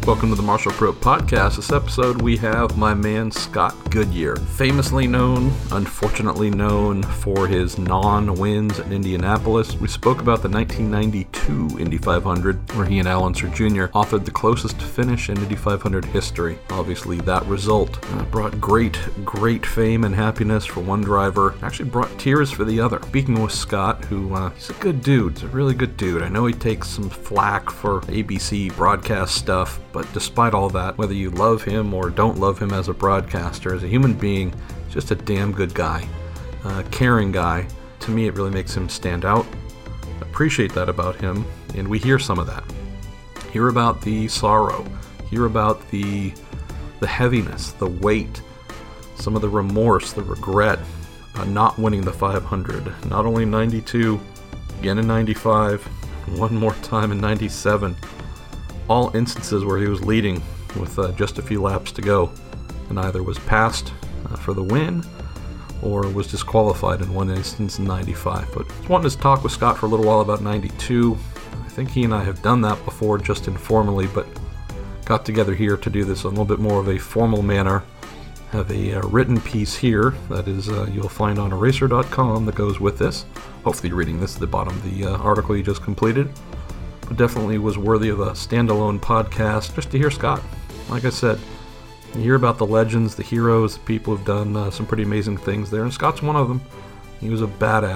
Welcome to the Marshall Pruett Podcast. This episode we have my man Scott Goodyear, famously known, unfortunately known for his non-wins in Indianapolis. We spoke about the 1992 Indy 500, where he and Al Unser Jr. authored the closest finish in Indy 500 history. Obviously, that result brought great fame and happiness for one driver. Actually brought tears for the other. Speaking with Scott, who he's a good dude. He's a really good dude. I know he takes some flack for ABC broadcast stuff, but despite all that, whether you love him or don't love him as a broadcaster, as a human being, he's just a damn good guy, caring guy. To me, it really makes him stand out. Appreciate that about him, and we hear some of that. Hear about the sorrow, hear about the heaviness, the weight, some of the remorse, the regret, not winning the 500. Not only 92, again in 95, one more time in 97. All instances where he was leading with just a few laps to go and either was passed for the win or was disqualified in one instance in 95. But I just wanted to talk with Scott for a little while about 92. I think he and I have done that before just informally, but got together here to do this in a little bit more of a formal manner. Have a written piece here that is you'll find on Eraser.com that goes with this. Hopefully you're reading this at the bottom of the article you just completed. But definitely was worthy of a standalone podcast just to hear Scott. Like I said, you hear about the legends, the heroes, the people who've done some pretty amazing things there, and Scott's one of them. He was a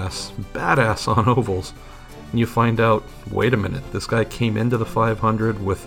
badass on ovals. And you find out, wait a minute, this guy came into the 500 with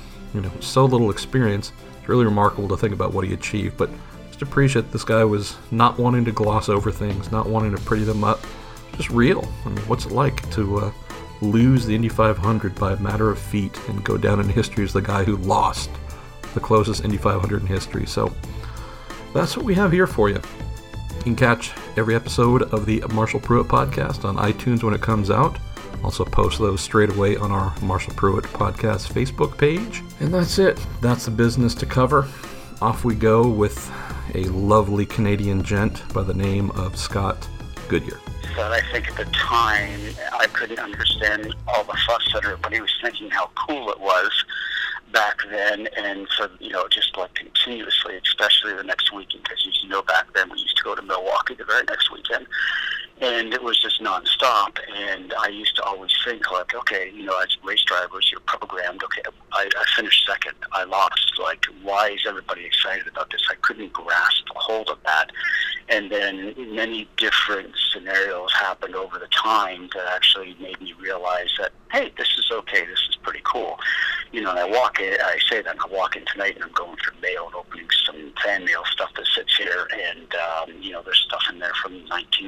so little experience. It's really remarkable to think about what he achieved, but just appreciate this guy was not wanting to gloss over things, not wanting to pretty them up. Just real. I mean, what's it like to lose the Indy 500 by a matter of feet and go down in history as the guy who lost the closest Indy 500 in history? So that's what we have here for you. You can catch every episode of the Marshall Pruett Podcast on iTunes when it comes out. Also post those straight away on our Marshall Pruett Podcast Facebook page. And that's it. That's the business to cover. Off we go with a lovely Canadian gent by the name of Scott Goodyear. That I think at the time I couldn't understand all the fuss that everybody was thinking how cool it was back then, and so just like continuously, especially the next weekend, because as you know, back then we used to go to Milwaukee the very next weekend, and it was just nonstop. And I used to always think like, okay, as race drivers, you're programmed. Okay, I finished second, I lost. Like, why is everybody excited about this? I couldn't grasp a hold of that. And then many different scenarios happened over the time that actually made me realize that, hey, this is okay. This is pretty cool. And I say that, and I walk in tonight and I'm going through mail and opening some fan mail stuff that sits here. And, there's stuff in there from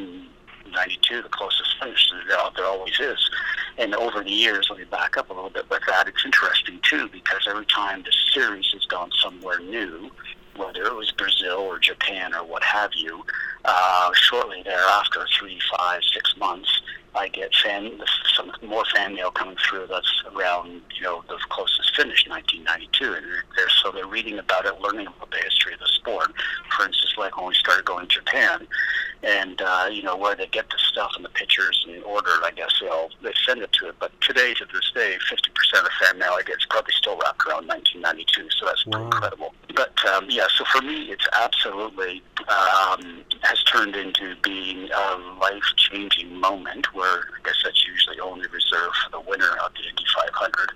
1992, the closest finish there always is. And over the years, let me back up a little bit with that. It's interesting, too, because every time the series has gone somewhere new, whether it was Brazil or Japan or what have you, shortly thereafter, 3, 5, 6 months, I get some more fan mail coming through that's around, the closest finish, 1992. And they're reading about it, learning about the history of the sport. For instance, like when we started going to Japan, and, where they get the stuff and the pictures in order, I guess they send it to it. But today, to this day, 50% of fan mail I get is probably still wrapped around 1992, so that's pretty incredible. But, so for me, it's absolutely has turned into being a life-changing moment where I guess that's usually only reserved for the winner of the Indy 500.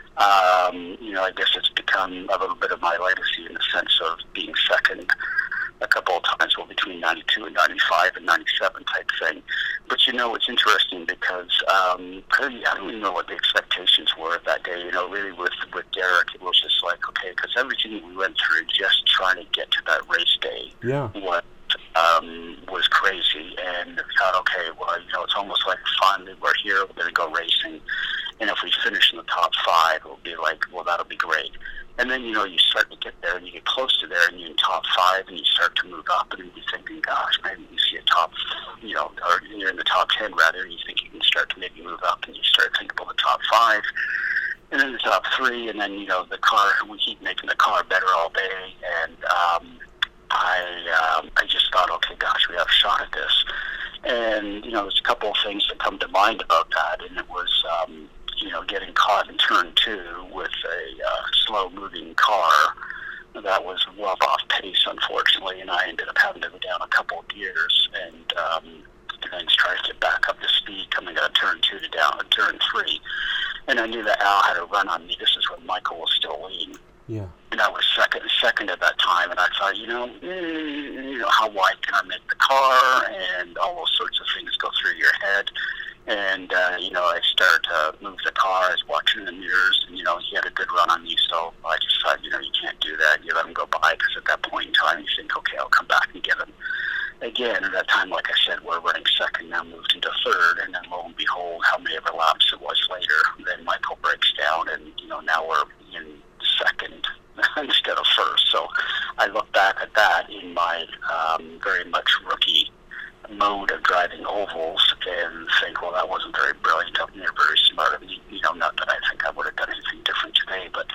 I guess it's become a little bit of my legacy in the sense of being second a couple of times, between 92 and 95 and 97 type thing. But it's interesting because I don't even know what the expectations were that day. Really with Derek, it was just like, okay, because everything we went through just trying to get to that race day was crazy. And I thought, okay, well, it's almost like finally we're here, we're going to go racing. And if we finish in the top 5, it'll be like, well, that'll be great. And then, you start to get there and you get close to there and you're in top 5 and you start to move up and you're thinking, gosh, maybe you see a top, or you're in the top 10 rather, and you think you can start to maybe move up and you start to think about the top 5 and then the top 3 and then, the car, we keep making the car better all day. And I just thought, okay, gosh, we have a shot at this. And, there's a couple of things that come to mind about that. And it was, getting caught in turn 2 with a slow-moving car that was well off pace, unfortunately, and I ended up having to go down a couple of gears and then try to get back up to speed coming out of turn 2 to down to turn 3. And I knew that Al had a run on me. This is when Michael was still leading. Yeah. And I was second at that time, and I thought, how wide can I make the car, and all those sorts of things go through your head. And, I started to move the car. I was watching the mirrors, and, he had a good run on me, so I just thought, you can't do that. You let him go by, because at that point in time, you think, okay, I'll come back and get him. Again, at that time, like I said, we're running second, now moved into third, and then lo and behold, how many ever laps it was later, then Michael breaks down, and, now we're in second instead of first. So I look back at that in my very much rookie mode of driving ovals and think, well, that wasn't very brilliant of me or very smart of me. Not that I think I would have done anything different today, but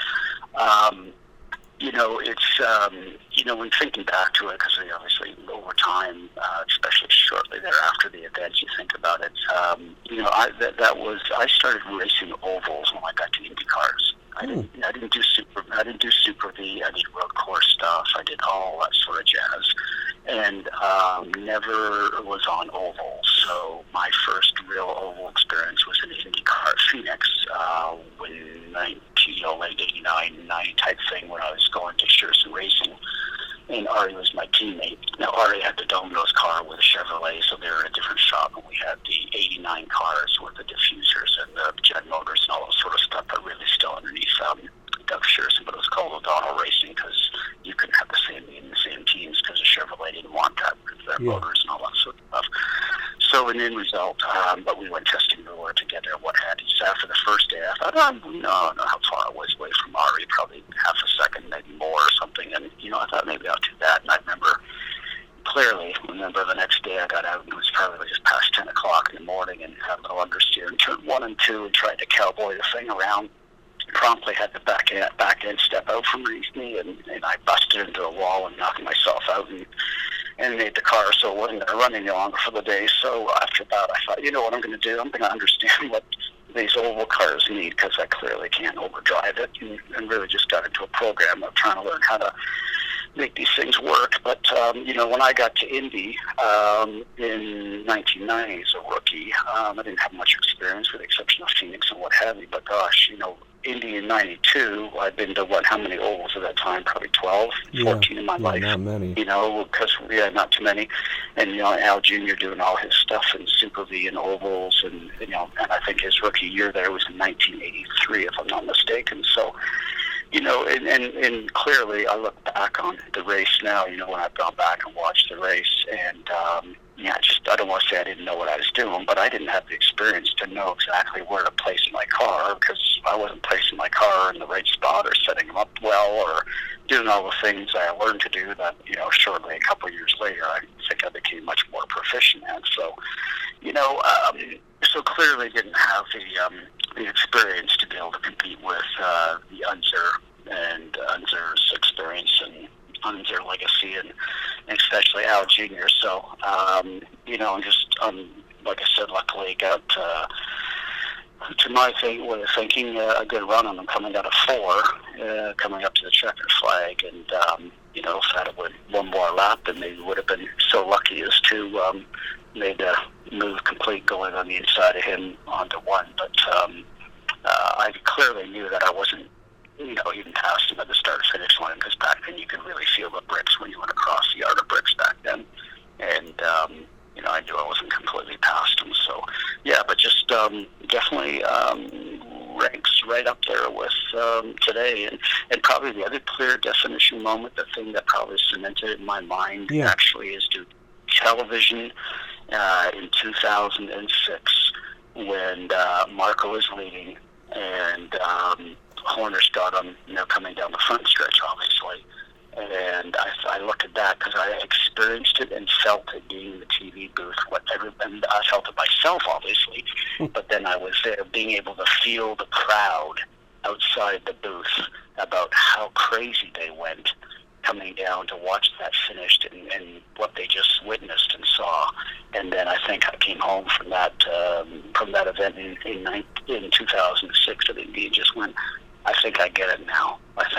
it's when thinking back to it, because obviously over time, especially shortly thereafter the events, you think about it. I started racing ovals when I got to Indy cars. I didn't do Super V. I did road course stuff. I did all that sort of jazz, and never was on ovals. So my first real oval experience was in IndyCar at Phoenix, late '89, '90 type thing, when I was going to Scherzen Racing, and Ari was my teammate. Now Ari had the Domino's car with a Chevrolet, so they were in a different shop, and we had the '89 cars with the diffusers and the jet motors and all that sort of stuff, but really still underneath Doug Scherzen, but it was called O'Donnell Racing because you couldn't have the same teams because the Chevrolet didn't want that with their motors and all that sort of stuff. So an end result, but we went testing the Lord together and what had you. So after the first day, I thought, I don't know how far I was away from Ari, probably half a second, maybe more or something. And, I thought maybe I'll do that. And I clearly remember the next day I got out, and it was probably just past 10 o'clock in the morning, and had a little understeer and turned 1 and 2 and tried to cowboy the thing around. Promptly had the back end step out from underneath me, and I busted into a wall and knocked myself out and made the car so it wasn't going to run any longer for the day. So after that, I thought, what I'm going to do? I'm going to understand what these oval cars need, because I clearly can't overdrive it, and really just got into a program of trying to learn how to make these things work. But, when I got to Indy in 1990 as a rookie, I didn't have much experience with the exception of Phoenix and what have you, but gosh, Indy in 92, I've been to how many ovals at that time? Probably 12, 14 in my life. Not many. Because, not too many. And, Al Jr. doing all his stuff in Super V and ovals, and, and I think his rookie year there was in 1983, if I'm not mistaken. So, and clearly I look back on the race now, when I've gone back and watched the race, and, I don't want to say I didn't know what I was doing, but I didn't have the experience to know exactly where to place my car, because I wasn't placing my car in the right spot or setting them up well or doing all the things I learned to do that, shortly a couple of years later, I think I became much more proficient at. So, so clearly didn't have the experience to be able to compete with the Unser and Unser's experience and Unser legacy, and especially Al Jr. So, like I said, luckily got to my thinking a good run on them coming out of 4, coming up to the checkered flag, and if I had won one more lap, then maybe would have been so lucky as to made the move complete going on the inside of him onto 1. But I clearly knew that I wasn't even past him at the start-finish line, because back then you could really feel the bricks when you went across the yard of bricks back then. And, I knew I wasn't completely past him. So, yeah, but just definitely ranks right up there with today. And probably the other clear definition moment, the thing that probably cemented in my mind actually is to television in 2006 when Marco was leading, and Horner's got him, coming down the front stretch, obviously. And I looked at that because I experienced it and felt it being in the TV booth. And I felt it myself, obviously, but then I was there being able to feel the crowd outside the booth about how crazy they went coming down to watch that finished and what they just witnessed and saw. And then I think I came home from that event in 2006 at Indy and just went, I think I get it now. I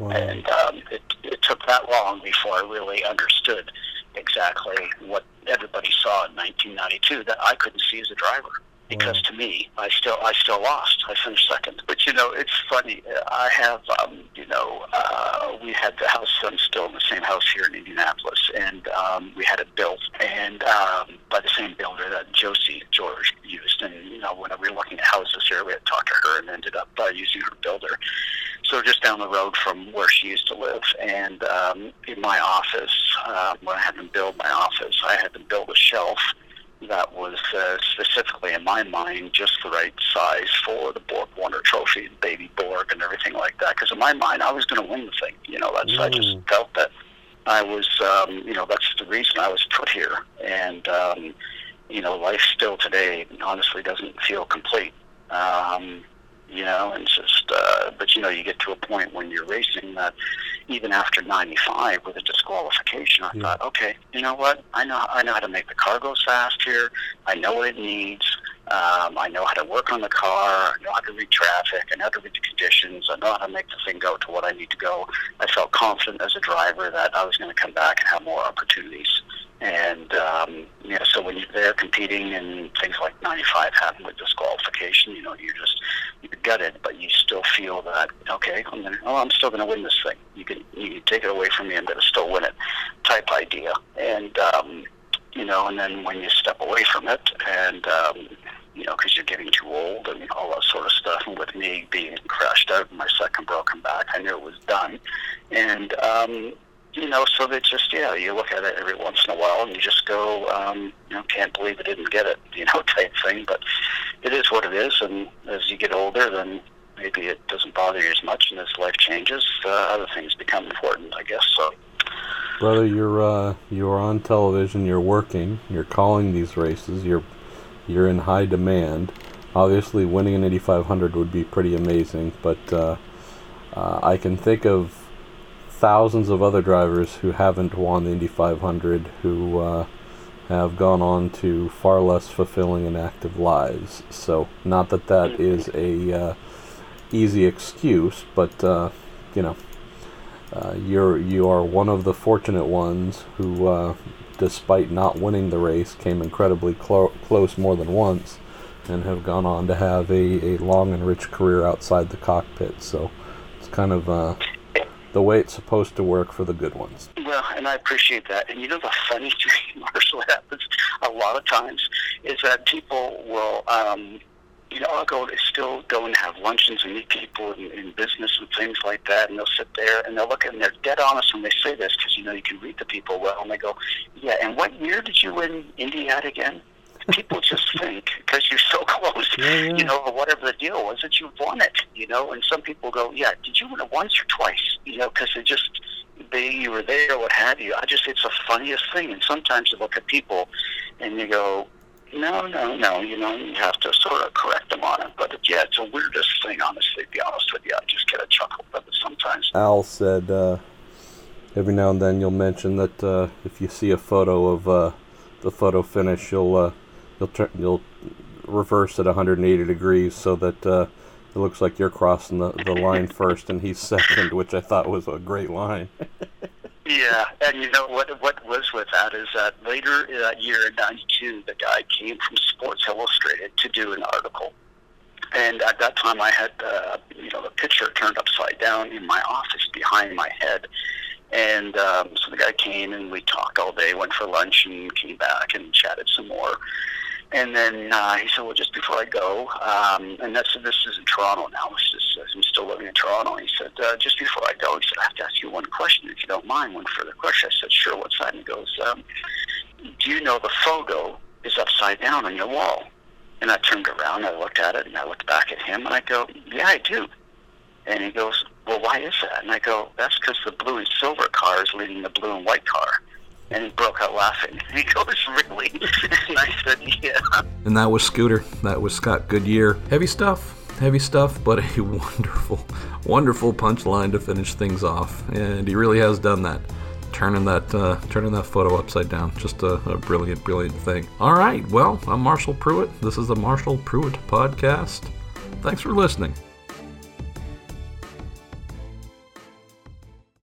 Wow. And it took that long before I really understood exactly what everybody saw in 1992 that I couldn't see as a driver. Because to me, I still lost. I finished second. But it's funny. I have, we had the house. I'm still in the same house here in Indianapolis, and we had it built, and by the same builder that Josie George used. And when we were looking at houses here, we had to talk to her, and ended up using her builder. So just down the road from where she used to live, and in my office, when I had them build my office, I had them build a shelf that was specifically, in my mind, just the right size for the Borg Warner Trophy, Baby Borg, and everything like that. Because in my mind, I was going to win the thing. I just felt that I was, that's the reason I was put here. And, life still today, honestly, doesn't feel complete. And just, but you get to a point when you're racing that even after 95 with a disqualification, I thought, okay, you know what? I know how to make the car go fast here. I know what it needs. I know how to work on the car. I know how to read traffic. I know how to read the conditions. I know how to make the thing go to what I need to go. I felt confident as a driver that I was going to come back and have more opportunities. And, so when you're there competing and things like 95 happen with disqualification, you're gutted, but you still feel that, okay, I'm still going to win this thing. You can take it away from me, I'm going to still win it type idea. And, and then when you step away from it and, because you're getting too old and all that sort of stuff, and with me being crashed out in my second broken back, I knew it was done. And, so they just, you look at it every once in a while and you just go, can't believe I didn't get it, type thing. But it is what it is. And as you get older, then maybe it doesn't bother you as much. And as life changes, other things become important, I guess. So, brother, you're on television, you're working, you're calling these races, you're in high demand. Obviously, winning an Indy 500 would be pretty amazing, but I can think of thousands of other drivers who haven't won the Indy 500 who have gone on to far less fulfilling and active lives. So, not that is a easy excuse, but you are one of the fortunate ones who, despite not winning the race, came incredibly close more than once, and have gone on to have a long and rich career outside the cockpit. So, it's kind of the way it's supposed to work for the good ones. Well, and I appreciate that. And the funny thing, Marshall, happens a lot of times is that people will, I'll still go and have luncheons and meet people in business and things like that, and they'll sit there and they'll look and they're dead honest when they say this, because, you can read the people well, and they go, yeah, and what year did you win Indy at again? People just think, because you're so close, or whatever the deal was, that you won it, and some people go, yeah, did you win it once or twice, because you were there, what have you. It's the funniest thing, and sometimes you look at people and you go, no, you have to sort of correct them on it, but it's the weirdest thing, honestly, to be honest with you. I just get a chuckle with it sometimes. Al said, every now and then you'll mention that if you see a photo of the photo finish, you'll reverse it 180 degrees so that it looks like you're crossing the line first and he's second, which I thought was a great line. Yeah, and what was with that is that later that year in 92, the guy came from Sports Illustrated to do an article. And at that time I had, the picture turned upside down in my office behind my head. And so the guy came and we talked all day, went for lunch and came back and chatted some more. And then he said, well, just before I go, and this is in Toronto now, I'm still living in Toronto. He said, just before I go, he said, I have to ask you one question, if you don't mind, one further question. I said, sure, what side? And he goes, do you know the photo is upside down on your wall? And I turned around, I looked at it, and I looked back at him, and I go, yeah, I do. And he goes, well, why is that? And I go, that's because the blue and silver car is leading the blue and white car. And he broke out laughing. And he goes, really? And I said, yeah. And that was Scooter. That was Scott Goodyear. Heavy stuff, but a wonderful, wonderful punchline to finish things off. And he really has done that. Turning that photo upside down. Just a brilliant, brilliant thing. All right, well, I'm Marshall Pruitt. This is the Marshall Pruitt Podcast. Thanks for listening.